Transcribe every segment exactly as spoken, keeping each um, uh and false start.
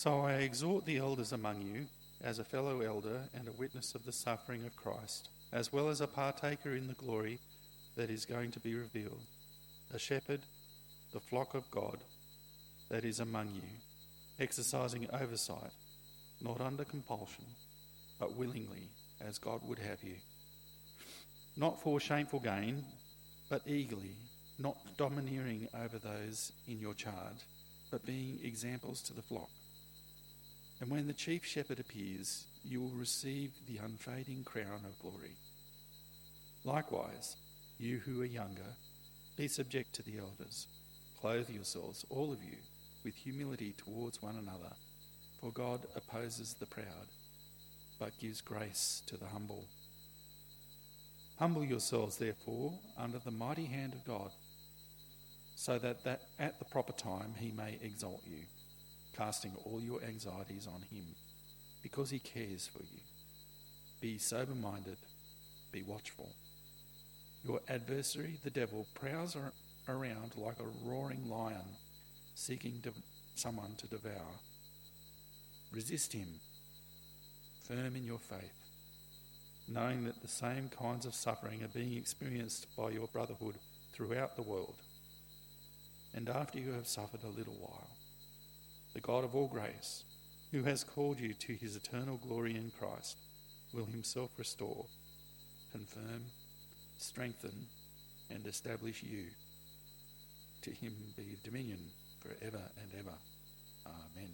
So I exhort the elders among you, as a fellow elder and a witness of the suffering of Christ, as well as a partaker in the glory that is going to be revealed, a shepherd, the flock of God that is among you, exercising oversight, not under compulsion, but willingly, as God would have you. Not for shameful gain, but eagerly, not domineering over those in your charge, but being examples to the flock. And when the chief shepherd appears, you will receive the unfading crown of glory. Likewise, you who are younger, be subject to the elders. Clothe yourselves, all of you, with humility towards one another, for God opposes the proud, but gives grace to the humble. Humble yourselves, therefore, under the mighty hand of God, so that, that at the proper time he may exalt you, casting all your anxieties on him, because he cares for you. Be sober-minded, be watchful. Your adversary, the devil, prowls around like a roaring lion, seeking to, someone to devour. Resist him, firm in your faith, knowing that the same kinds of suffering are being experienced by your brotherhood throughout the world. And after you have suffered a little while, the God of all grace, who has called you to his eternal glory in Christ, will himself restore, confirm, strengthen, and establish you. To him be dominion forever and ever. Amen.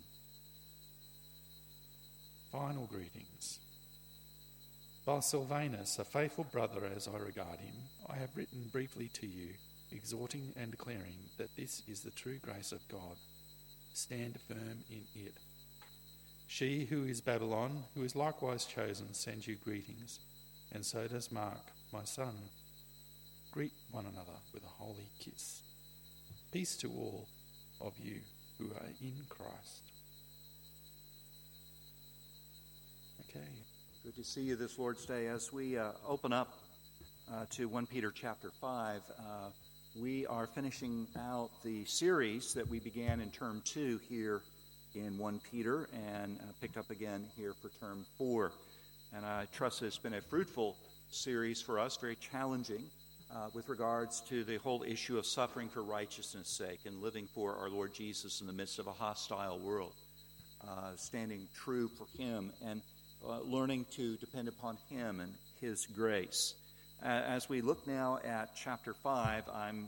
Final greetings. By Silvanus, a faithful brother as I regard him, I have written briefly to you, exhorting and declaring that this is the true grace of God. Stand firm in it. She who is Babylon, who is likewise chosen, sends you greetings, and so does Mark, my son. Greet one another with a holy kiss. Peace to all of you who are in Christ. Okay. Good to see you this Lord's Day. As we uh, open up uh, to First Peter chapter five, uh, we are finishing out the series that we began in term two here in First Peter and uh, picked up again here for term four. And I trust it's been a fruitful series for us, very challenging uh, with regards to the whole issue of suffering for righteousness' sake and living for our Lord Jesus in the midst of a hostile world, uh, standing true for him and uh, learning to depend upon him and his grace. As we look now at chapter five, I'm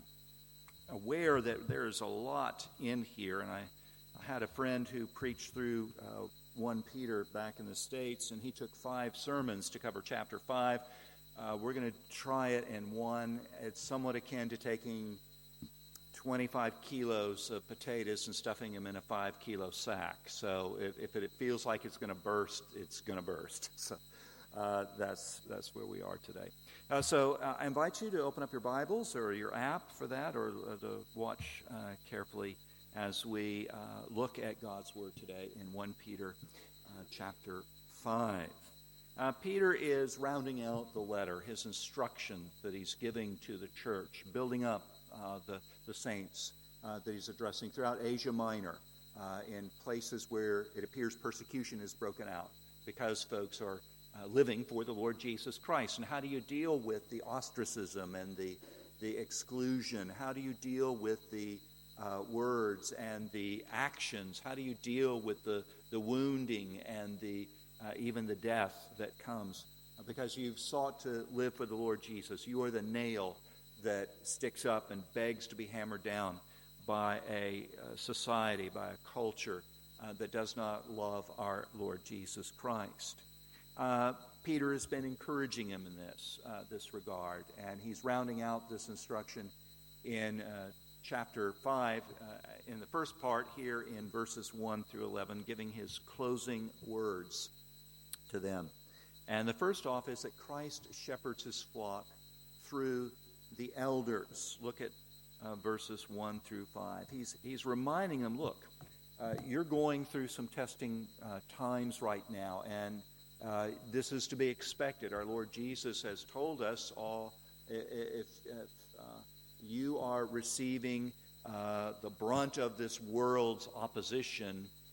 aware that there's a lot in here, and I, I had a friend who preached through uh, First Peter back in the States, and he took five sermons to cover chapter five. Uh, we're going to try it in one. It's somewhat akin to taking twenty-five kilos of potatoes and stuffing them in a five-kilo sack. So if, if it feels like it's going to burst, it's going to burst. So uh, that's that's where we are today. Uh, so uh, I invite you to open up your Bibles or your app for that, or uh, to watch uh, carefully as we uh, look at God's Word today in First Peter uh, chapter five. Uh, Peter is rounding out the letter, his instruction that he's giving to the church, building up uh, the, the saints uh, that he's addressing throughout Asia Minor, uh, in places where it appears persecution is broken out because folks are uh, living for the Lord Jesus Christ. And how do you deal with the ostracism and the, the exclusion? How do you deal with the uh, words and the actions? How do you deal with the, the wounding and the Uh, even the death that comes uh, because you've sought to live for the Lord Jesus? You are the nail that sticks up and begs to be hammered down by a uh, society, by a culture uh, that does not love our Lord Jesus Christ. Uh, Peter has been encouraging him in this, uh, this regard, and he's rounding out this instruction in uh, chapter five, uh, in the first part here in verses one through eleven, giving his closing words to them. And the first off is that Christ shepherds his flock through the elders. Look at uh, verses one through five. He's he's reminding them, look, uh, you're going through some testing uh, times right now, and uh, this is to be expected. Our Lord Jesus has told us all, if, if uh, you are receiving uh, the brunt of this world's opposition,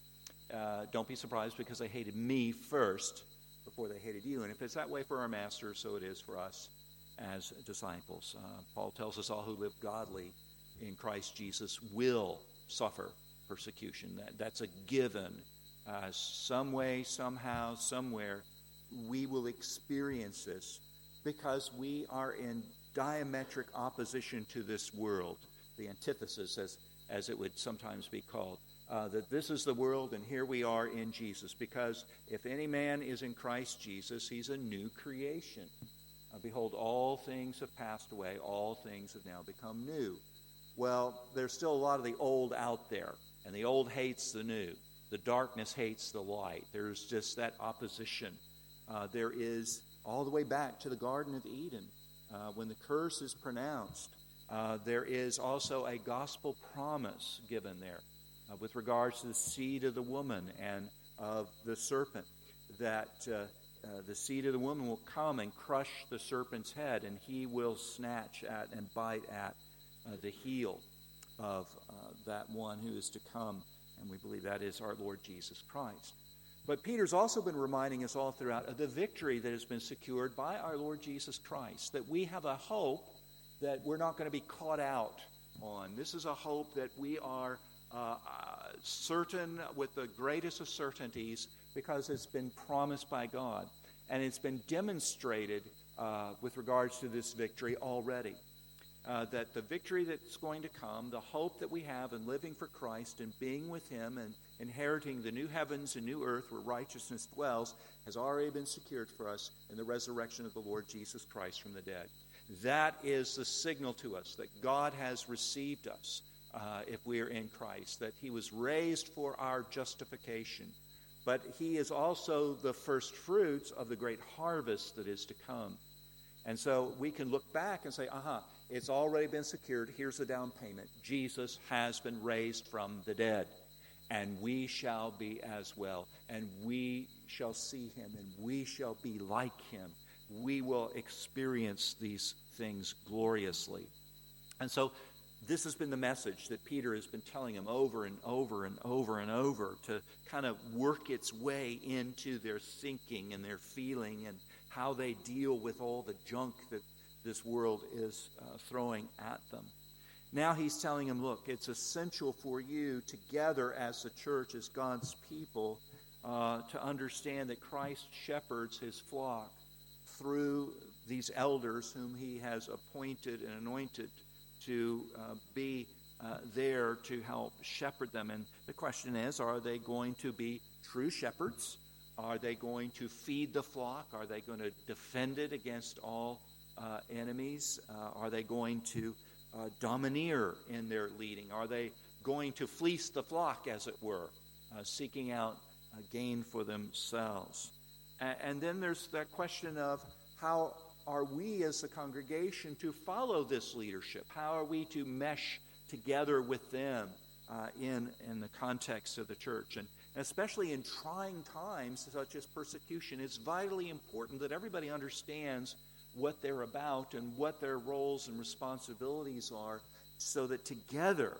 uh, don't be surprised because they hated me first before they hated you. And if it's that way for our master, so it is for us as disciples. Uh, Paul tells us all who live godly in Christ Jesus will suffer persecution. That, that's a given. Uh, some way, somehow, somewhere, we will experience this because we are in diametric opposition to this world, the antithesis, as, as it would sometimes be called. Uh, that this is the world and here we are in Jesus. Because if any man is in Christ Jesus, he's a new creation. Uh, behold, all things have passed away. All things have now become new. Well, there's still a lot of the old out there. And the old hates the new. The darkness hates the light. There's just that opposition. Uh, there is, all the way back to the Garden of Eden, uh, when the curse is pronounced, uh, there is also a gospel promise given there. Uh, with regards to the seed of the woman and of the serpent, that uh, uh, the seed of the woman will come and crush the serpent's head, and he will snatch at and bite at uh, the heel of uh, that one who is to come, and we believe that is our Lord Jesus Christ. But Peter's also been reminding us all throughout of the victory that has been secured by our Lord Jesus Christ, that we have a hope that we're not going to be caught out on. This is a hope that we are Uh, uh, certain with the greatest of certainties because it's been promised by God. And it's been demonstrated uh, with regards to this victory already. Uh, that the victory that's going to come, the hope that we have in living for Christ and being with Him and inheriting the new heavens and new earth where righteousness dwells, has already been secured for us in the resurrection of the Lord Jesus Christ from the dead. That is the signal to us that God has received us. Uh, if we are in Christ, that He was raised for our justification. But He is also the first fruits of the great harvest that is to come. And so we can look back and say, aha, it's already been secured. Here's the down payment. Jesus has been raised from the dead. And we shall be as well. And we shall see Him. And we shall be like Him. We will experience these things gloriously. And so this has been the message that Peter has been telling them over and over and over and over to kind of work its way into their thinking and their feeling and how they deal with all the junk that this world is uh, throwing at them. Now he's telling them, look, it's essential for you together as the church, as God's people, uh, to understand that Christ shepherds His flock through these elders whom He has appointed and anointed to uh, be uh, there to help shepherd them. And the question is, are they going to be true shepherds? Are they going to feed the flock? Are they going to defend it against all uh, enemies? Uh, are they going to uh, domineer in their leading? Are they going to fleece the flock, as it were, uh, seeking out uh, gain for themselves? And, and then there's that question of how are we as the congregation to follow this leadership? How are we to mesh together with them uh, in, in the context of the church? And especially in trying times such as persecution, it's vitally important that everybody understands what they're about and what their roles and responsibilities are, so that together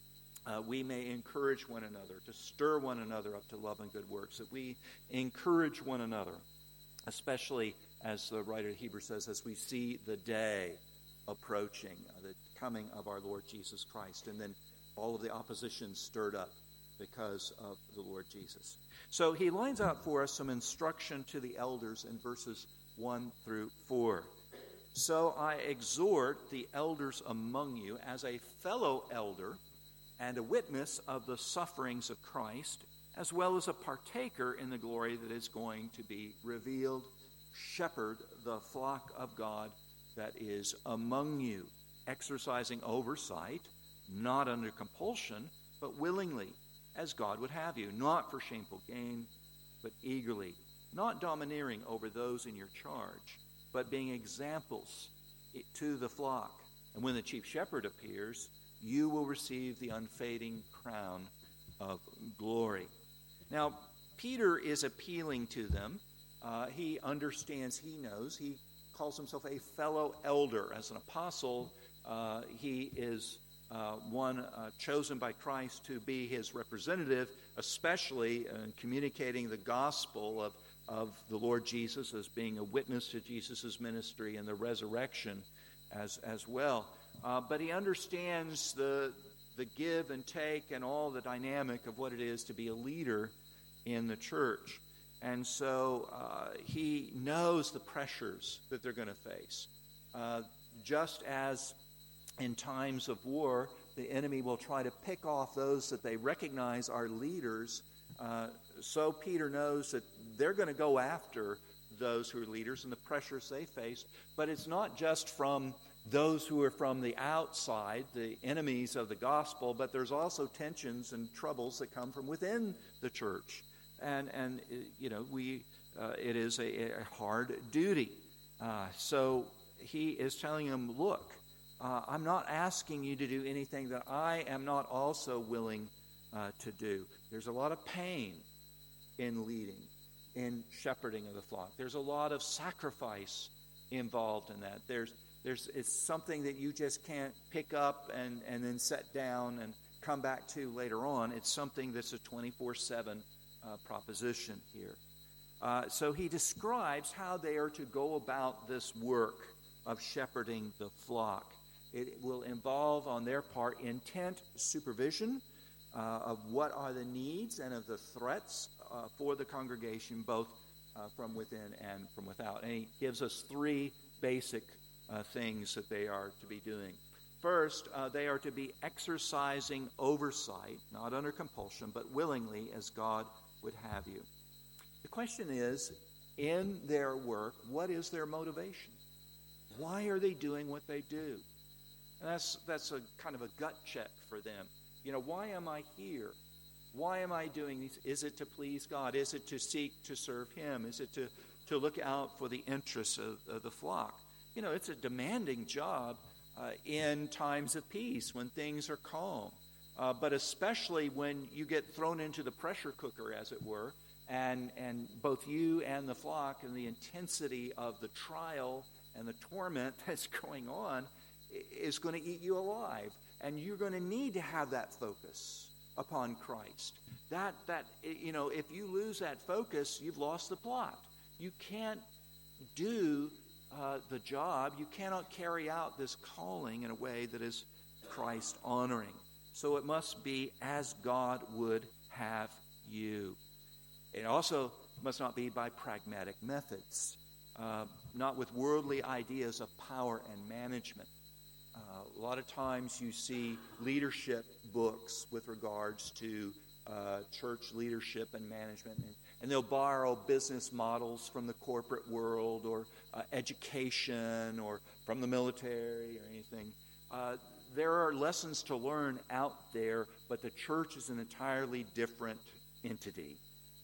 uh, we may encourage one another, to stir one another up to love and good works, that we encourage one another, especially as the writer of Hebrews says, as we see the day approaching, uh, the coming of our Lord Jesus Christ, and then all of the opposition stirred up because of the Lord Jesus. So he lines out for us some instruction to the elders in verses one through four. So I exhort the elders among you as a fellow elder and a witness of the sufferings of Christ, as well as a partaker in the glory that is going to be revealed. Shepherd the flock of God that is among you, exercising oversight, not under compulsion, but willingly, as God would have you, not for shameful gain, but eagerly, not domineering over those in your charge, but being examples to the flock. And when the chief shepherd appears, you will receive the unfading crown of glory. Now, Peter is appealing to them. Uh, he understands, he knows, he calls himself a fellow elder. As an apostle, uh, he is uh, one uh, chosen by Christ to be his representative, especially in communicating the gospel of, of the Lord Jesus as being a witness to Jesus' ministry and the resurrection as, as well. Uh, but he understands the, the give and take and all the dynamic of what it is to be a leader in the church. And so uh, he knows the pressures that they're going to face. Uh, just as in times of war, the enemy will try to pick off those that they recognize are leaders. Uh, so Peter knows that they're going to go after those who are leaders and the pressures they face. But it's not just from those who are from the outside, the enemies of the gospel, but there's also tensions and troubles that come from within the church. And, and you know, we uh, it is a, a hard duty. Uh, so he is telling them, look, Uh, I'm not asking you to do anything that I am not also willing uh, to do. There's a lot of pain in leading, in shepherding of the flock. There's a lot of sacrifice involved in that. There's, there's, it's something that you just can't pick up and, and then set down and come back to later on. It's something that's a twenty-four seven uh, proposition here. Uh, so he describes how they are to go about this work of shepherding the flock. It will involve on their part intent supervision uh, of what are the needs and of the threats uh, for the congregation, both uh, from within and from without. And he gives us three basic uh, things that they are to be doing. First, uh, they are to be exercising oversight, not under compulsion, but willingly as God would have you. The question is, in their work, what is their motivation? Why are they doing what they do? And that's that's a kind of a gut check for them. You know, why am I here? Why am I doing this? Is it to please God? Is it to seek to serve him? Is it to, to look out for the interests of, of the flock? You know, it's a demanding job uh, in times of peace when things are calm. Uh, but especially when you get thrown into the pressure cooker, as it were, and, and both you and the flock and the intensity of the trial and the torment that's going on is going to eat you alive. And you're going to need to have that focus upon Christ. That, that you know, if you lose that focus, you've lost the plot. You can't do uh, the job. You cannot carry out this calling in a way that is Christ-honoring. So it must be as God would have you. It also must not be by pragmatic methods, uh, not with worldly ideas of power and management. Uh, a lot of times you see leadership books with regards to uh, church leadership and management, and, and they'll borrow business models from the corporate world or uh, education or from the military or anything. Uh, there are lessons to learn out there, but the church is an entirely different entity.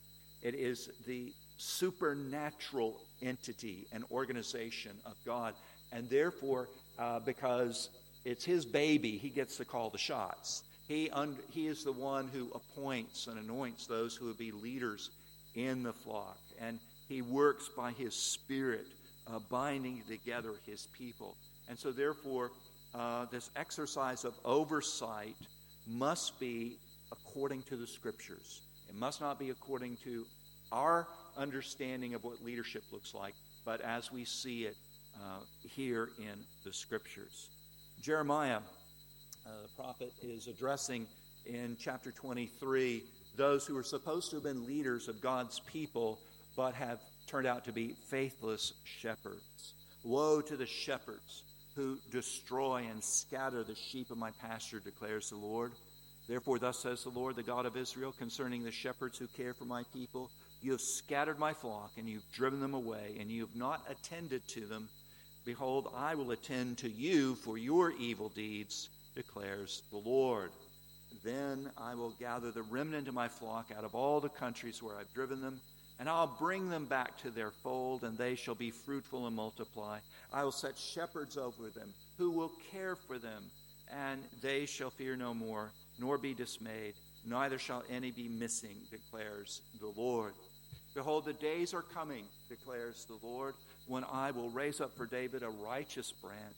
It is the supernatural entity and organization of God, and therefore Uh, because it's his baby, he gets to call the shots. He un- he is the one who appoints and anoints those who will be leaders in the flock. And he works by his Spirit, uh, binding together his people. And so therefore, uh, this exercise of oversight must be according to the Scriptures. It must not be according to our understanding of what leadership looks like, but as we see it Uh, here in the Scriptures. Jeremiah, uh, the prophet, is addressing in chapter twenty-three those who are supposed to have been leaders of God's people but have turned out to be faithless shepherds. Woe to the shepherds who destroy and scatter the sheep of my pasture, declares the Lord. Therefore, thus says the Lord, the God of Israel, concerning the shepherds who care for my people, you have scattered my flock, and you've driven them away, and you have not attended to them. Behold, I will attend to you for your evil deeds, declares the Lord. Then I will gather the remnant of my flock out of all the countries where I've driven them, and I'll bring them back to their fold, and they shall be fruitful and multiply. I will set shepherds over them who will care for them, and they shall fear no more, nor be dismayed, neither shall any be missing, declares the Lord. Behold, the days are coming, declares the Lord, when I will raise up for David a righteous branch,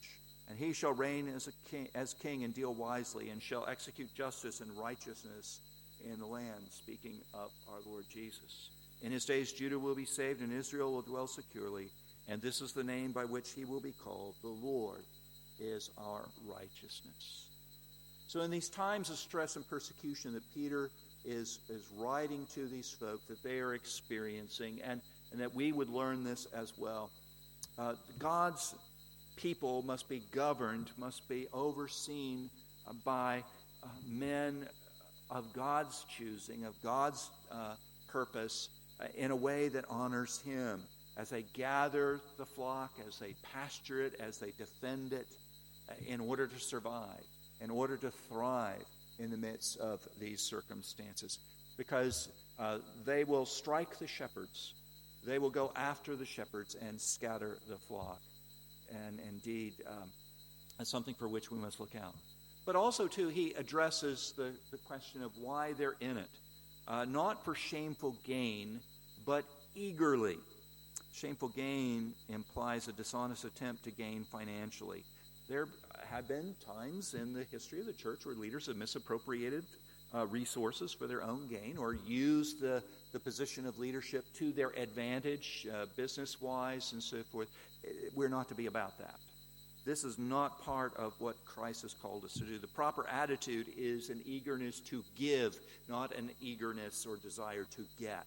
And he shall reign as a king, as king and deal wisely, and shall execute justice and righteousness in the land, speaking of our Lord Jesus. In his days Judah will be saved, and Israel will dwell securely, and this is the name by which he will be called. The Lord is our righteousness. So in these times of stress and persecution that Peter is, is writing to these folk that they are experiencing, and, and that we would learn this as well, uh, God's people must be governed, must be overseen uh, by uh, men of God's choosing, of God's uh, purpose, uh, in a way that honors him, as they gather the flock, as they pasture it, as they defend it, uh, in order to survive, in order to thrive in the midst of these circumstances. Because uh, they will strike the shepherds, they will go after the shepherds and scatter the flock. And indeed, um, that's something for which we must look out. But also, too, he addresses the, the question of why they're in it. Uh, not for shameful gain, but eagerly. Shameful gain implies a dishonest attempt to gain financially. There have been times in the history of the church where leaders have misappropriated uh, resources for their own gain, or used the, the position of leadership to their advantage, uh, business-wise and so forth. We're not to be about that. This is not part of what Christ has called us to do. The proper attitude is an eagerness to give, not an eagerness or desire to get.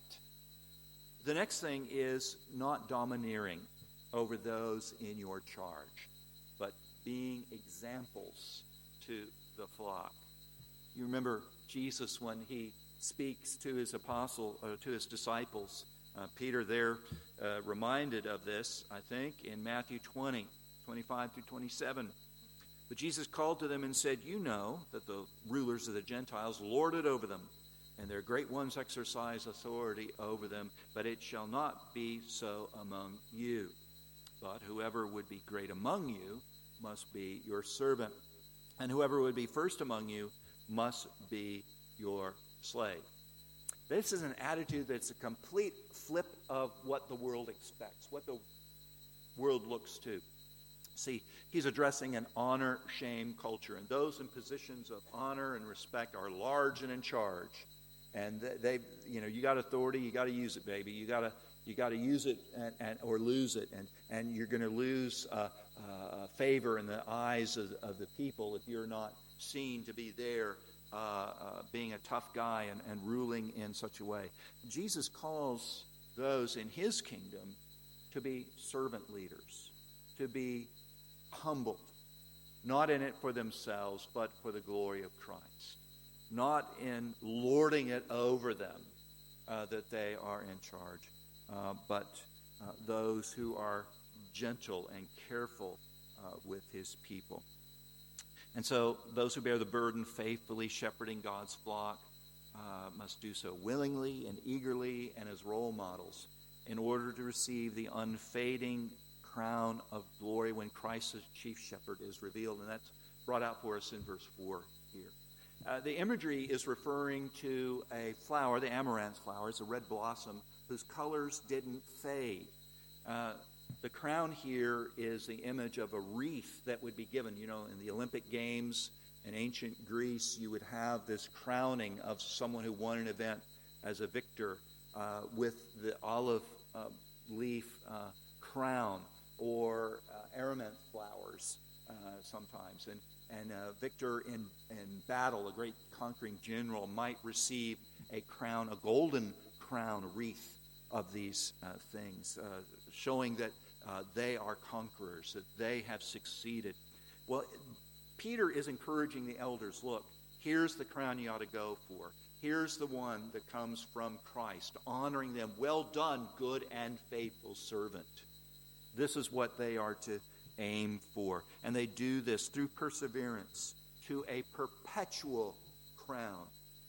The next thing is not domineering over those in your charge, but being examples to the flock. You remember Jesus when he speaks to his apostle, or to his disciples. Uh, Peter there uh, reminded of this, I think, in Matthew twenty, twenty-five through twenty-seven. But Jesus called to them and said, "You know that the rulers of the Gentiles lord it over them, and their great ones exercise authority over them, but it shall not be so among you. But whoever would be great among you must be your servant, and whoever would be first among you must be your slave." This is an attitude that's a complete flip of what the world expects, what the world looks to. See, he's addressing an honor-shame culture, and those in positions of honor and respect are large and in charge. And they, you know, you got authority, you got to use it, baby. You got to, you got to use it and, and or lose it, and and you're going to lose uh, uh, favor in the eyes of, of the people if you're not seen to be there. Uh, uh, being a tough guy and, and ruling in such a way. Jesus calls those in his kingdom to be servant leaders, to be humbled, not in it for themselves, but for the glory of Christ, not in lording it over them uh, that they are in charge, uh, but uh, those who are gentle and careful uh, with his people. And so those who bear the burden faithfully shepherding God's flock uh, must do so willingly and eagerly and as role models in order to receive the unfading crown of glory when Christ as chief shepherd is revealed. And that's brought out for us in verse four here. Uh, the imagery is referring to a flower, the amaranth flower. It's a red blossom whose colors didn't fade. Uh, The crown here is the image of a wreath that would be given. You know, in the Olympic Games in ancient Greece, you would have this crowning of someone who won an event as a victor uh, with the olive uh, leaf uh, crown or uh, amaranth flowers uh, sometimes. And, and a victor in, in battle, a great conquering general, might receive a crown, a golden crown, a wreath of these uh, things, uh, showing that uh, they are conquerors, that they have succeeded. Well, Peter is encouraging the elders, look, here's the crown you ought to go for. Here's the one that comes from Christ, honoring them. Well done, good and faithful servant. This is what they are to aim for. And they do this through perseverance to a perpetual crown.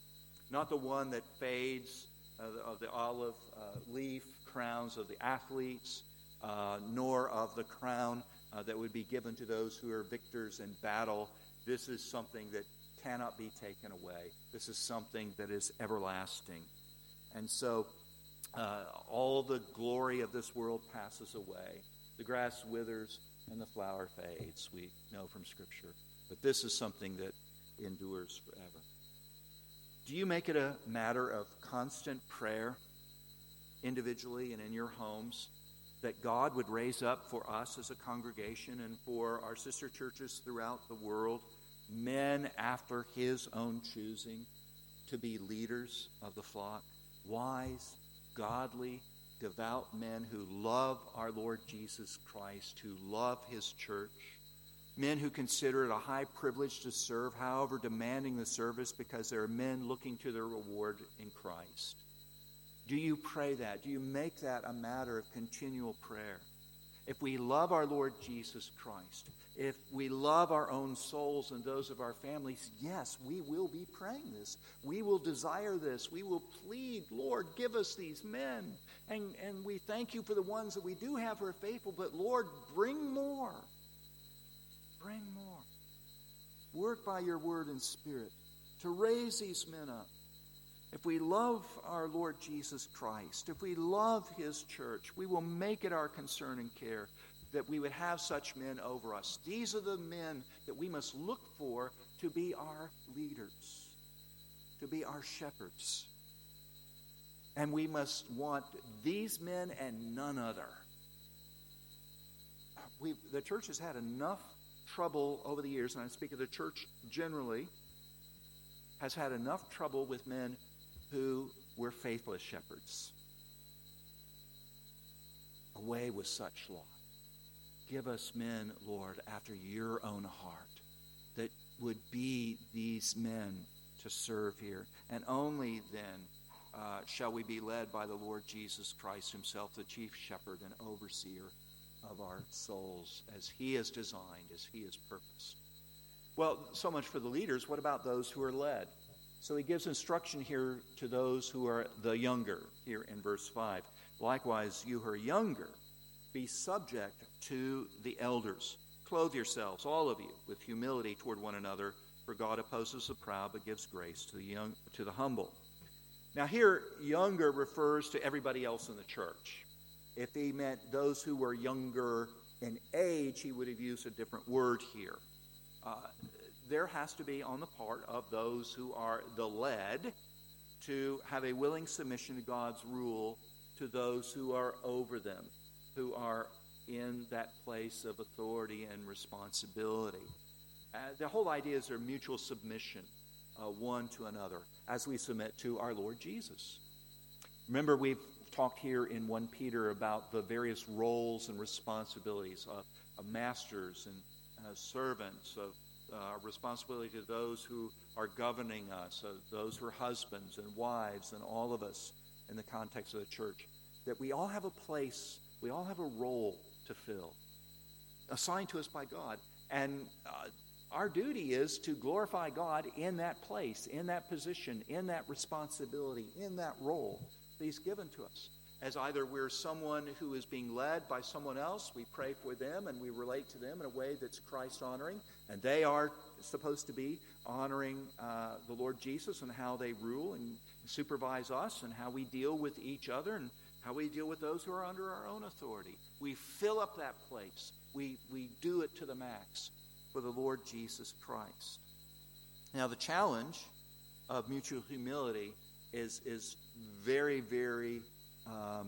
Not the one that fades, uh, of the olive uh, leaf crowns of the athletes, uh, nor of the crown uh, that would be given to those who are victors in battle. This is something that cannot be taken away. This is something that is everlasting. And so uh, all the glory of this world passes away. The grass withers, and the flower fades, we know from Scripture. But this is something that endures forever. Do you make it a matter of constant prayer, individually and in your homes, that God would raise up for us as a congregation and for our sister churches throughout the world men after his own choosing to be leaders of the flock? Wise, godly, devout men who love our Lord Jesus Christ, who love his church, men who consider it a high privilege to serve, however demanding the service, because there are men looking to their reward in Christ. Do you pray that? Do you make that a matter of continual prayer? If we love our Lord Jesus Christ, if we love our own souls and those of our families, yes, we will be praying this. We will desire this. We will plead, Lord, give us these men. And, and we thank you for the ones that we do have who are faithful, but Lord, bring more. Bring more. Work by your word and spirit to raise these men up. If we love our Lord Jesus Christ, if we love his church, we will make it our concern and care that we would have such men over us. These are the men that we must look for to be our leaders, to be our shepherds. And we must want these men and none other. We've, the church has had enough trouble over the years, and I speak of the church generally, has had enough trouble with men who were faithless shepherds. Away with such lot. Give us men, Lord, after your own heart, that would be these men to serve here. And only then uh, shall we be led by the Lord Jesus Christ himself, the chief shepherd and overseer of our souls, as he has designed, as he has purposed. Well, so much for the leaders. What about those who are led? So he gives instruction here to those who are the younger, here in verse five. Likewise, you who are younger, be subject to the elders. Clothe yourselves, all of you, with humility toward one another, for God opposes the proud, but gives grace to the young, to the humble. Now here, younger refers to everybody else in the church. If he meant those who were younger in age, he would have used a different word here. Uh, there has to be on the part of those who are the led to have a willing submission to God's rule to those who are over them, who are in that place of authority and responsibility. Uh, the whole idea is their mutual submission, uh, one to another, as we submit to our Lord Jesus. Remember, we've talked here in First Peter about the various roles and responsibilities of, of masters and uh, servants, of uh, responsibility to those who are governing us, of those who are husbands and wives, and all of us in the context of the church, that we all have a place, we all have a role to fill, assigned to us by God. And uh, our duty is to glorify God in that place, in that position, in that responsibility, in that role that he's given to us. As either we're someone who is being led by someone else, we pray for them and we relate to them in a way that's Christ-honoring, and they are supposed to be honoring uh, the Lord Jesus and how they rule and supervise us and how we deal with each other and how we deal with those who are under our own authority. We fill up that place. We, we do it to the max for the Lord Jesus Christ. Now, the challenge of mutual humility is, is very, very Um,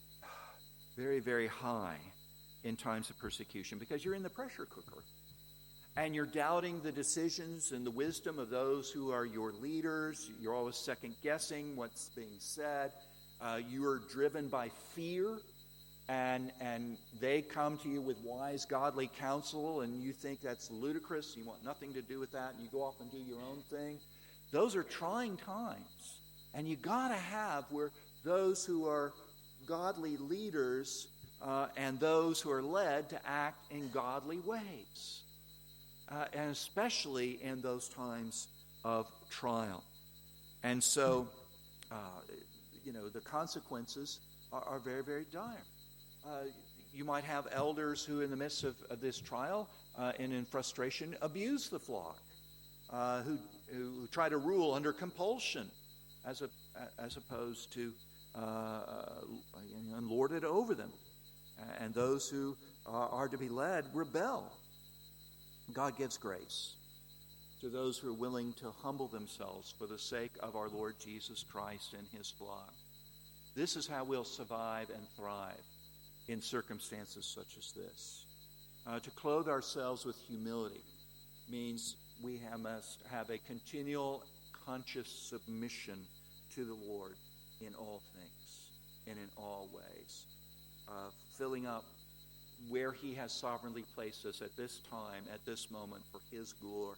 very, very high in times of persecution, because you're in the pressure cooker and you're doubting the decisions and the wisdom of those who are your leaders. You're always second guessing what's being said. Uh, you are driven by fear, and and they come to you with wise, godly counsel, and you think that's ludicrous. You want nothing to do with that, and you go off and do your own thing. Those are trying times, and you got to have where those who are godly leaders uh, and those who are led to act in godly ways, uh, and especially in those times of trial. And so, uh, you know, the consequences are, are very, very dire. Uh, you might have elders who, in the midst of, of this trial uh, and in frustration, abuse the flock, uh, who, who try to rule under compulsion, as a, as opposed to Uh, and lord it over them. And those who uh, are to be led rebel. God gives grace to those who are willing to humble themselves for the sake of our Lord Jesus Christ and his flock. This is how we'll survive and thrive in circumstances such as this. Uh, to clothe ourselves with humility means we have, must have a continual conscious submission to the Lord in all things and in all ways, uh, filling up where he has sovereignly placed us at this time, at this moment, for his glory.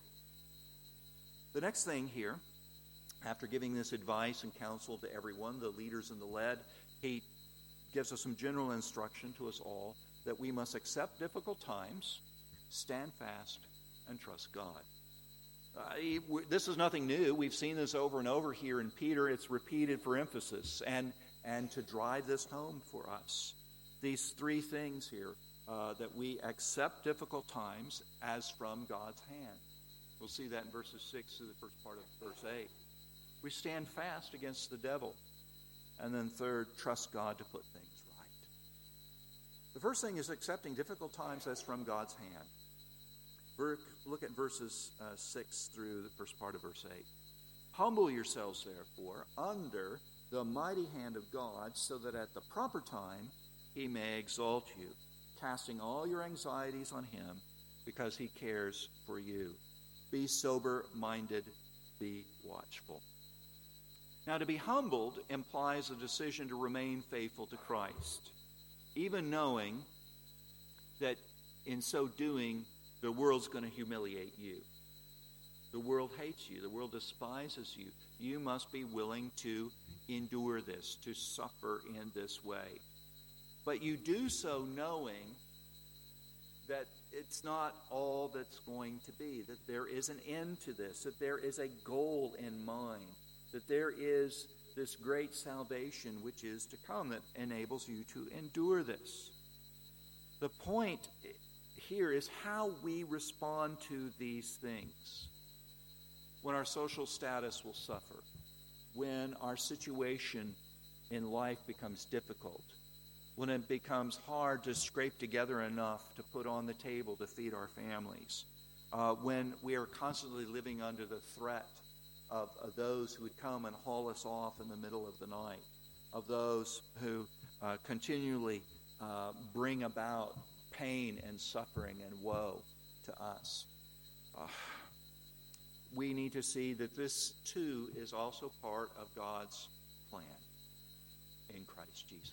The next thing here, after giving this advice and counsel to everyone, the leaders and the led, he gives us some general instruction to us all that we must accept difficult times, stand fast, and trust God. Uh, he, w- this is nothing new. We've seen this over and over here in Peter. It's repeated for emphasis and, and to drive this home for us. These three things here, uh, that we accept difficult times as from God's hand. We'll see that in verses six to the first part of verse eight. We stand fast against the devil. And then third, trust God to put things right. The first thing is accepting difficult times as from God's hand. Look at verses uh, six through the first part of verse eight. Humble yourselves, therefore, under the mighty hand of God, so that at the proper time he may exalt you, casting all your anxieties on him, because he cares for you. Be sober-minded, be watchful. Now, to be humbled implies a decision to remain faithful to Christ, even knowing that in so doing, the world's going to humiliate you. The world hates you. The world despises you. You must be willing to endure this, to suffer in this way. But you do so knowing that it's not all that's going to be, that there is an end to this, that there is a goal in mind, that there is this great salvation which is to come that enables you to endure this. The point here is how we respond to these things. When our social status will suffer, when our situation in life becomes difficult, when it becomes hard to scrape together enough to put on the table to feed our families, uh, when we are constantly living under the threat of, of those who would come and haul us off in the middle of the night, of those who uh, continually uh, bring about pain and suffering and woe to us. Uh, we need to see that this too is also part of God's plan in Christ Jesus.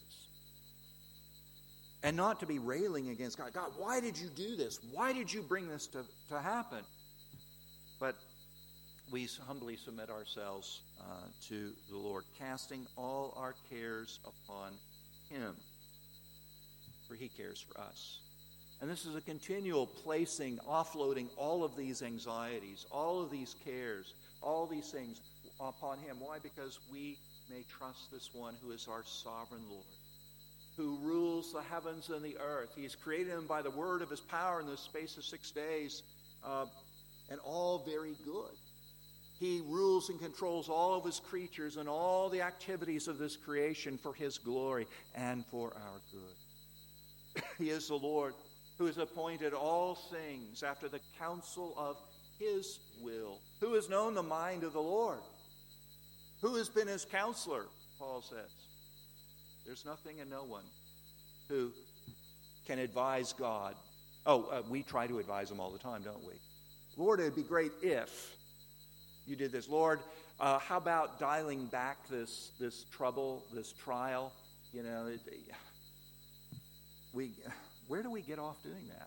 And not to be railing against God. God, why did you do this? Why did you bring this to, to happen? But we humbly submit ourselves uh, to the Lord, casting all our cares upon him, for he cares for us. And this is a continual placing, offloading all of these anxieties, all of these cares, all these things upon him. Why? Because we may trust this one who is our sovereign Lord, who rules the heavens and the earth. He has created them by the word of his power in the space of six days, uh, and all very good. He rules and controls all of his creatures and all the activities of this creation for his glory and for our good. He is the Lord who has appointed all things after the counsel of his will. Who has known the mind of the Lord? Who has been his counselor? Paul says. There's nothing and no one who can advise God. Oh, uh, we try to advise him all the time, don't we? Lord, it would be great if you did this. Lord, uh, how about dialing back this this trouble, this trial? You know, it, we where do we get off doing that?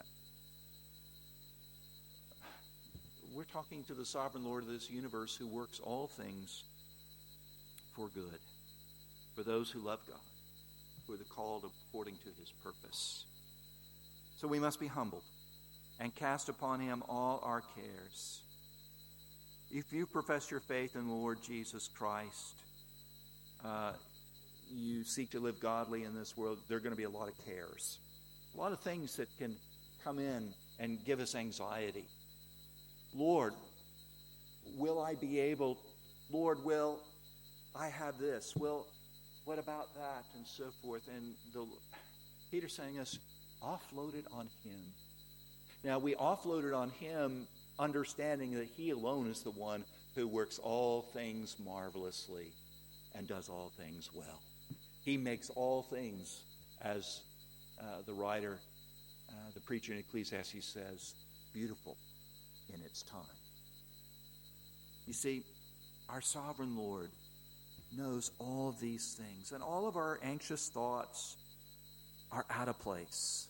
We're talking to the sovereign Lord of this universe who works all things for good, for those who love God, who are called according to his purpose. So we must be humbled and cast upon him all our cares. If you profess your faith in the Lord Jesus Christ, uh, you seek to live godly in this world, there are going to be a lot of cares. A lot of things that can come in and give us anxiety. Lord, will I be able, Lord, will I have this? Will, what about that? And so forth. And the, Peter's saying us, offload it on him. Now, we offload it on him, understanding that he alone is the one who works all things marvelously and does all things well. He makes all things, as uh, the writer, uh, the preacher in Ecclesiastes says, beautiful in its time. You see, our sovereign Lord knows all of these things, and all of our anxious thoughts are out of place.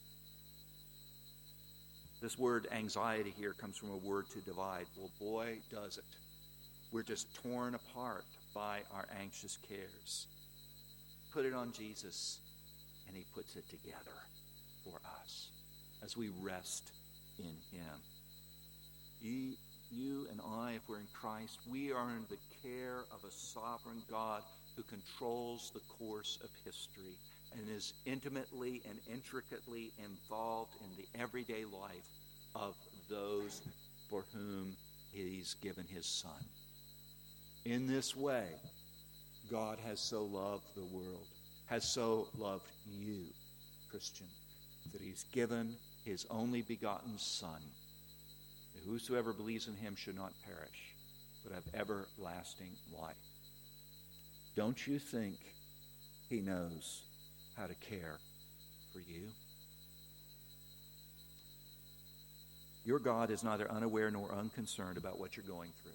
This word anxiety here comes from a word to divide. Well, boy, does it. We're just torn apart by our anxious cares. Put it on Jesus, and he puts it together for us as we rest in him. You, you and I, if we're in Christ, we are under the care of a sovereign God who controls the course of history and is intimately and intricately involved in the everyday life of those for whom he's given his Son. In this way, God has so loved the world, has so loved you, Christian, that he's given his only begotten Son, that whosoever believes in him should not perish, but have everlasting life. Don't you think he knows how to care for you? Your God is neither unaware nor unconcerned about what you're going through.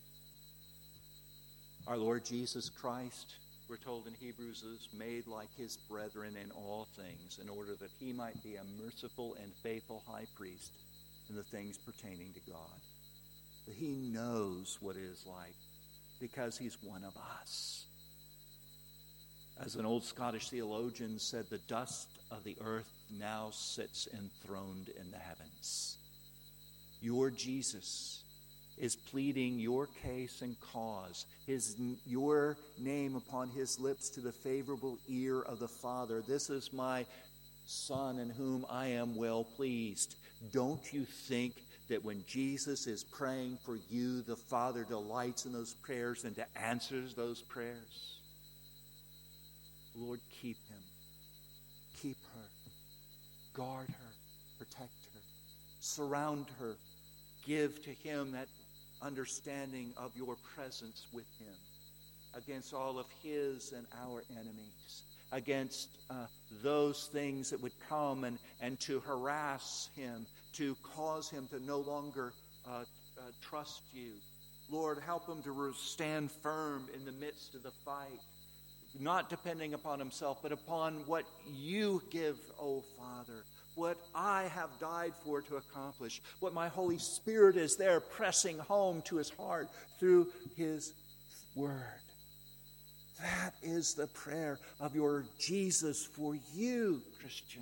Our Lord Jesus Christ, we're told in Hebrews, is made like his brethren in all things, in order that he might be a merciful and faithful high priest in the things pertaining to God. That he knows what it is like because he's one of us. As an old Scottish theologian said, the dust of the earth now sits enthroned in the heavens. Your Jesus is pleading your case and cause, his your name upon his lips to the favorable ear of the Father. This is my Son in whom I am well pleased. Don't you think that when Jesus is praying for you, the Father delights in those prayers and answers those prayers? Lord, keep him. Keep her. Guard her. Protect her. Surround her. Give to him that understanding of your presence with him against all of his and our enemies, against uh, those things that would come and, and to harass him, to cause him to no longer uh, uh, trust you. Lord, help him to stand firm in the midst of the fight, not depending upon himself, but upon what you give, O Father, what I have died for to accomplish, what my Holy Spirit is there pressing home to his heart through his word. That is the prayer of your Jesus for you, Christian.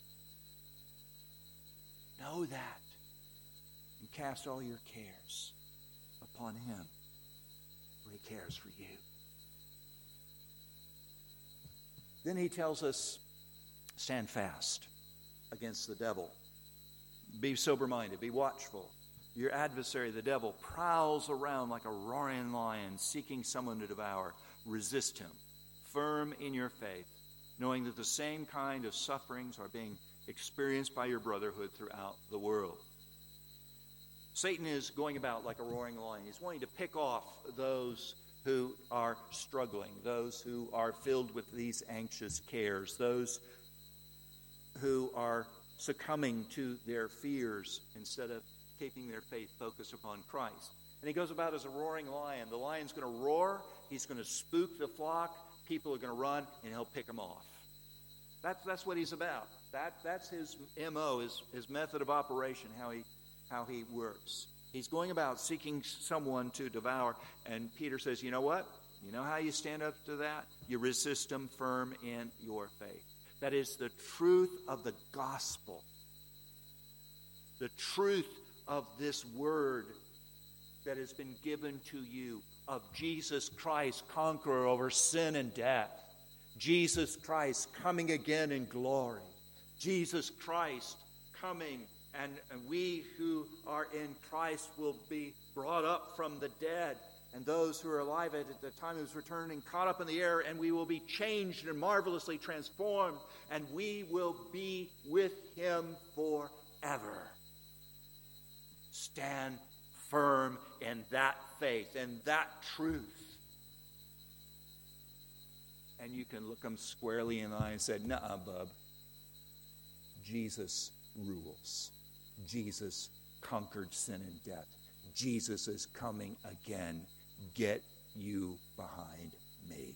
Know that and cast all your cares upon him, for he cares for you. Then he tells us, stand fast against the devil. Be sober-minded. Be watchful. Your adversary, the devil, prowls around like a roaring lion, seeking someone to devour. Resist him, firm in your faith, knowing that the same kind of sufferings are being experienced by your brotherhood throughout the world. Satan is going about like a roaring lion. He's wanting to pick off those who are struggling, those who are filled with these anxious cares, those who are succumbing to their fears instead of keeping their faith focused upon Christ. And he goes about as a roaring lion. The lion's going to roar. He's going to spook the flock. People are going to run, and he'll pick them off. That's that's what he's about. That that's his M O, his his method of operation, how he how he works. He's going about seeking someone to devour. And Peter says, you know what? You know how you stand up to that? You resist him firm in your faith. That is the truth of the gospel. The truth of this word that has been given to you, of Jesus Christ, conqueror over sin and death. Jesus Christ coming again in glory. Jesus Christ coming, and, and we who are in Christ will be brought up from the dead and those who are alive at the time of his returning caught up in the air, and we will be changed and marvelously transformed, and we will be with him forever. Stand firm in that faith, in that truth. And you can look them squarely in the eye and say, "Nuh-uh, bub. Jesus rules. Jesus conquered sin and death. Jesus is coming again. Get you behind me."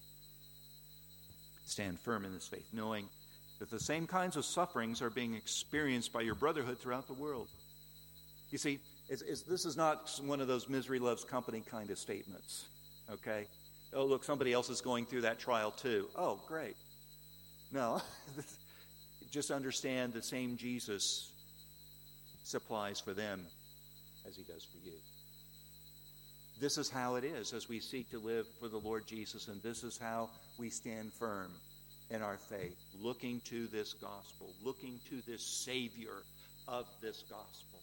Stand firm in this faith, knowing that the same kinds of sufferings are being experienced by your brotherhood throughout the world. You see, it's, it's, this is not one of those misery loves company kind of statements, okay? Oh, look, somebody else is going through that trial too. Oh, great. No, just understand the same Jesus supplies for them as he does for you. This is how it is as we seek to live for the Lord Jesus, and this is how we stand firm in our faith, looking to this gospel, looking to this Savior of this gospel.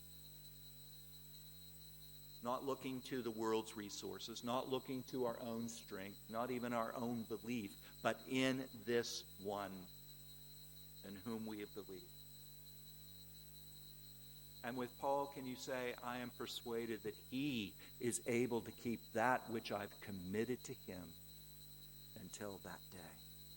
Not looking to the world's resources, not looking to our own strength, not even our own belief, but in this one in whom we have believed. And with Paul, can you say, "I am persuaded that he is able to keep that which I've committed to him until that day"?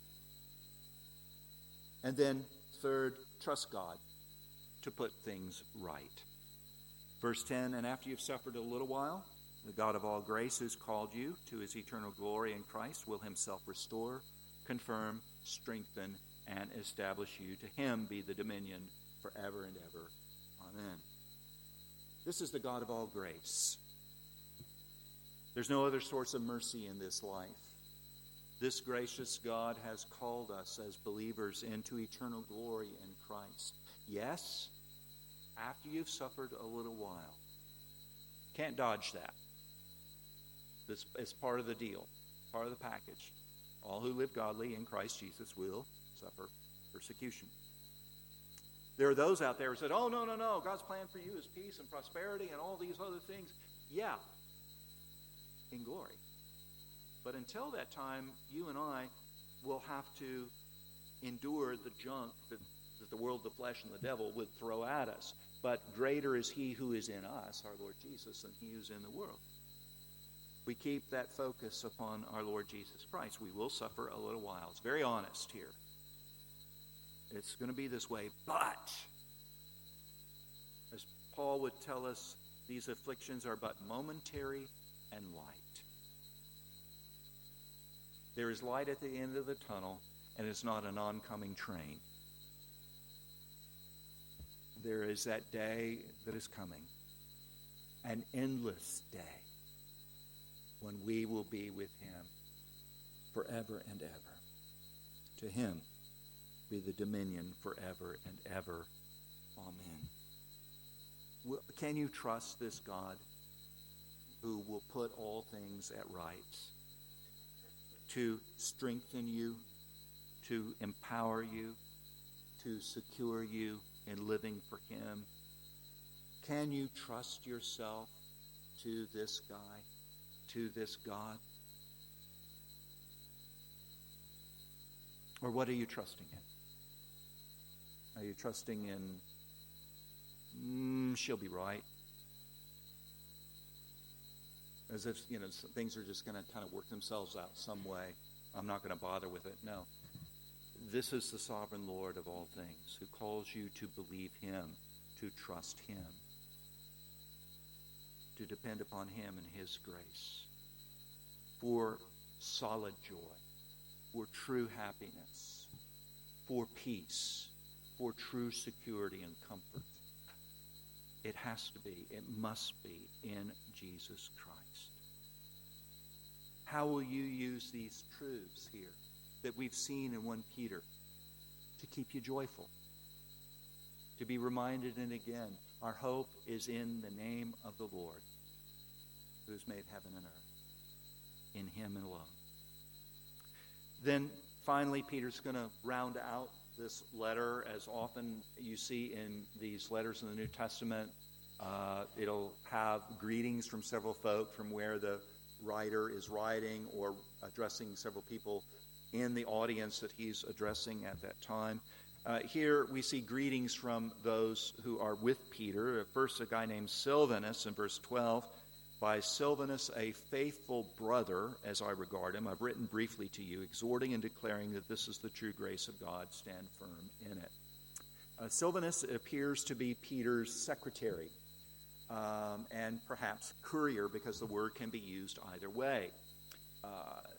And then, third, trust God to put things right. Verse ten, "And after you've suffered a little while, the God of all grace who's called you to his eternal glory in Christ will himself restore, confirm, strengthen, and establish you. To him be the dominion forever and ever. Amen." This is the God of all grace. There's no other source of mercy in this life. This gracious God has called us as believers into eternal glory in Christ. Yes, after you've suffered a little while. Can't dodge that. This is part of the deal, part of the package. All who live godly in Christ Jesus will suffer persecution. There are those out there who said, "Oh, no, no, no, God's plan for you is peace and prosperity and all these other things." Yeah, in glory. But until that time, you and I will have to endure the junk that, that the world, the flesh, and the devil would throw at us. But greater is he who is in us, our Lord Jesus, than he who's in the world. We keep that focus upon our Lord Jesus Christ. We will suffer a little while. It's very honest here. It's going to be this way, but as Paul would tell us, these afflictions are but momentary and light. There is light at the end of the tunnel, and it's not an oncoming train. There is that day that is coming, an endless day, when we will be with him forever and ever. To him be the dominion forever and ever. Amen. Can you trust this God who will put all things at rights, to strengthen you, to empower you, to secure you in living for him? Can you trust yourself to this guy, to this God? Or what are you trusting in? Are you trusting in, mm, she'll be right? As if, you know, things are just going to kind of work themselves out some way. I'm not going to bother with it. No. This is the sovereign Lord of all things who calls you to believe him, to trust him, to depend upon him and his grace for solid joy, for true happiness, for peace, for true security and comfort. It has to be, it must be in Jesus Christ. How will you use these truths here that we've seen in First Peter to keep you joyful? To be reminded, and again, our hope is in the name of the Lord who has made heaven and earth, in him and alone. Then finally, Peter's going to round out this letter. As often you see in these letters in the New Testament, Uh, it'll have greetings from several folk from where the writer is writing or addressing several people in the audience that he's addressing at that time. Uh, here we see greetings from those who are with Peter. First, a guy named Silvanus in verse twelve. By Silvanus, a faithful brother, as I regard him, I've written briefly to you, exhorting and declaring that this is the true grace of God. Stand firm in it. Uh, Silvanus appears to be Peter's secretary um, and perhaps courier, because the word can be used either way. Uh,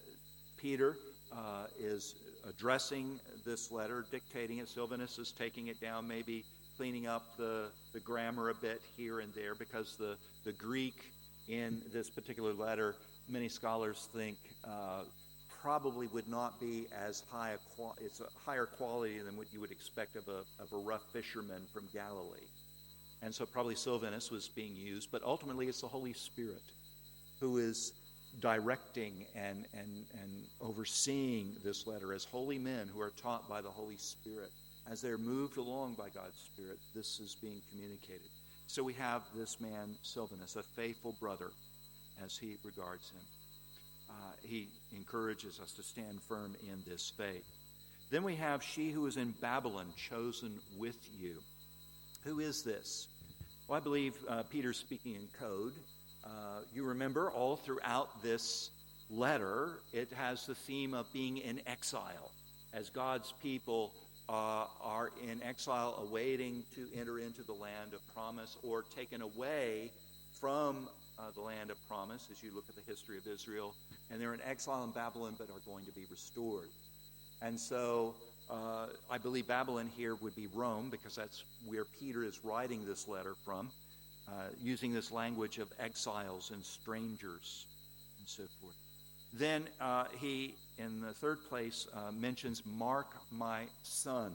Peter uh, is addressing this letter, dictating it. Silvanus is taking it down, maybe cleaning up the, the grammar a bit here and there, because the, the Greek in this particular letter, many scholars think uh, probably would not be as high a qual- it's a higher quality than what you would expect of a of a rough fisherman from Galilee. And so probably Silvanus was being used, but ultimately it's the Holy Spirit who is directing and and and overseeing this letter as holy men who are taught by the Holy Spirit. As they're moved along by God's Spirit, this is being communicated. So we have this man, Silvanus, a faithful brother, as he regards him. Uh, he encourages us to stand firm in this faith. Then we have she who is in Babylon, chosen with you. Who is this? Well, I believe uh, Peter's speaking in code. Uh, you remember all throughout this letter, it has the theme of being in exile, as God's people Uh, are in exile, awaiting to enter into the land of promise, or taken away from uh, the land of promise, as you look at the history of Israel. And they're in exile in Babylon, but are going to be restored. And so uh, I believe Babylon here would be Rome, because that's where Peter is writing this letter from, uh, using this language of exiles and strangers and so forth. Then uh, he, in the third place, uh, mentions Mark, my son.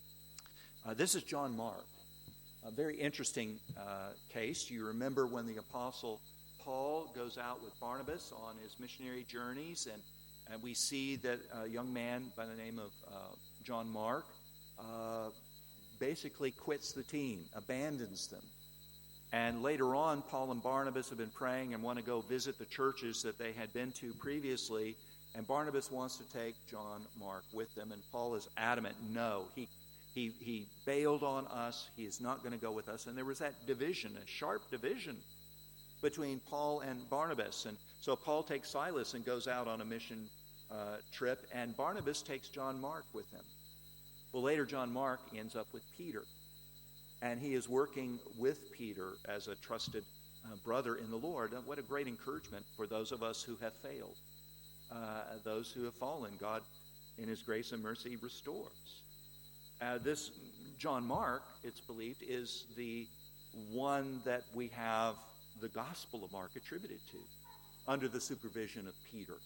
Uh, this is John Mark. A very interesting uh, case. You remember when the Apostle Paul goes out with Barnabas on his missionary journeys, and, and we see that a young man by the name of uh, John Mark uh, basically quits the team, abandons them. And later on, Paul and Barnabas have been praying and want to go visit the churches that they had been to previously. And Barnabas wants to take John Mark with them. And Paul is adamant, no, he he he bailed on us. He is not going to go with us. And there was that division, a sharp division between Paul and Barnabas. And so Paul takes Silas and goes out on a mission uh, trip. And Barnabas takes John Mark with him. Well, later John Mark ends up with Peter. And he is working with Peter as a trusted uh, brother in the Lord. And what a great encouragement for those of us who have failed, uh, those who have fallen. God, in his grace and mercy, restores. Uh, this John Mark, it's believed, is the one that we have the Gospel of Mark attributed to, under the supervision of Peter.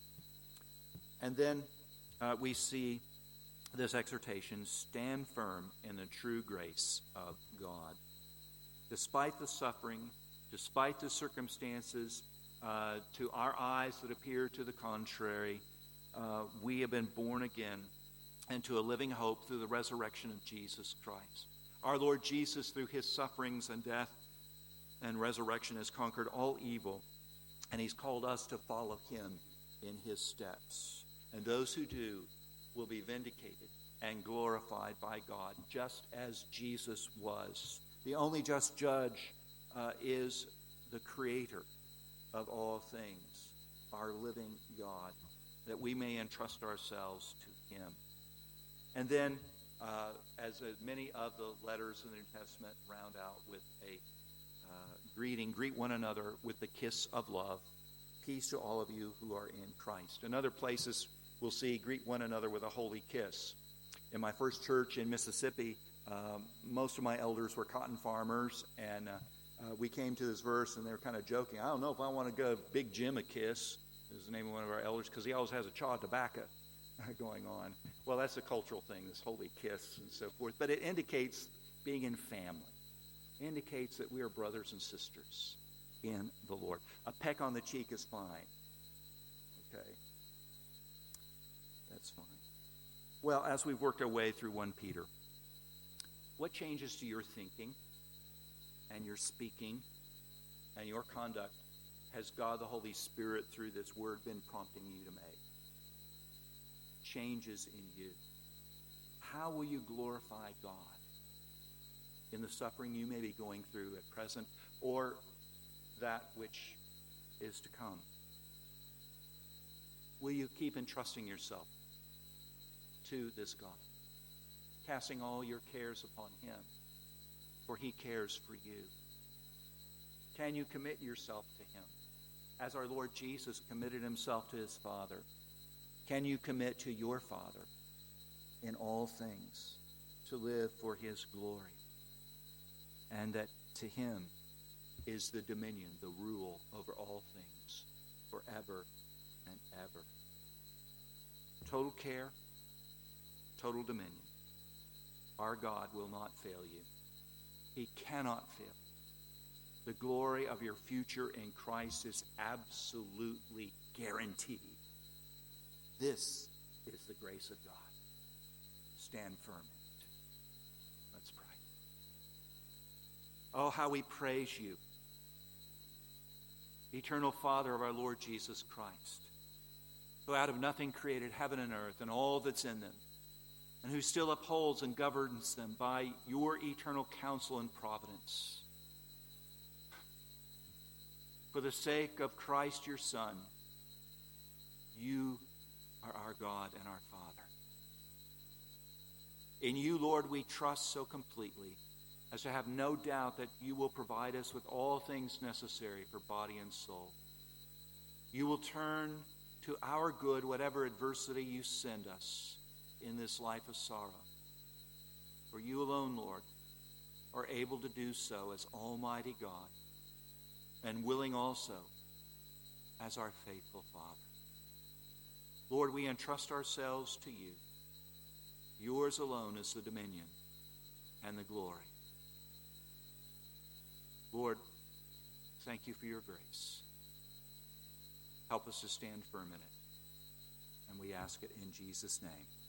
And then uh, we see this exhortation: stand firm in the true grace of God. Despite the suffering, despite the circumstances, uh, to our eyes that appear to the contrary, uh, we have been born again into a living hope through the resurrection of Jesus Christ. Our Lord Jesus, through his sufferings and death and resurrection, has conquered all evil, and he's called us to follow him in his steps. And those who do will be vindicated and glorified by God, just as Jesus was. The only just judge uh, is the creator of all things, our living God, that we may entrust ourselves to him. And then, uh, as uh, many of the letters in the New Testament round out with a uh, greeting, greet one another with the kiss of love. Peace to all of you who are in Christ. In other places, we'll see greet one another with a holy kiss. In my first church in Mississippi, um, most of my elders were cotton farmers, and uh, uh, we came to this verse, and they were kind of joking. I don't know if I want to give Big Jim a kiss, is the name of one of our elders, because he always has a chaw of tobacco going on. Well, that's a cultural thing, this holy kiss and so forth. But it indicates being in family. It indicates that we are brothers and sisters in the Lord. A peck on the cheek is fine. Okay. That's fine. Well, as we've worked our way through First Peter, what changes to your thinking? and your speaking and your conduct has God the Holy Spirit through this word been prompting you to make? Changes in you. How will you glorify God in the suffering you may be going through at present or that which is to come? Will you keep entrusting yourself to this God, casting all your cares upon him, for he cares for you? Can you commit yourself to him as our Lord Jesus committed himself to his Father? Can you commit to your Father in all things to live for his glory, and that to him is the dominion, the rule over all things forever and ever? Total care, total dominion. Our God will not fail you. He cannot fail you. The glory of your future in Christ is absolutely guaranteed. This is the grace of God. Stand firm in it. Let's pray. Oh, how we praise you, eternal Father of our Lord Jesus Christ, who out of nothing created heaven and earth and all that's in them, and who still upholds and governs them by your eternal counsel and providence. For the sake of Christ your Son, you are our God and our Father. In you, Lord, we trust so completely as to have no doubt that you will provide us with all things necessary for body and soul. You will turn to our good whatever adversity you send us in this life of sorrow. For you alone, Lord, are able to do so as Almighty God, and willing also as our faithful Father. Lord, we entrust ourselves to you. Yours alone is the dominion and the glory. Lord, thank you for your grace. Help us to stand firm in it. And we ask it in Jesus' name.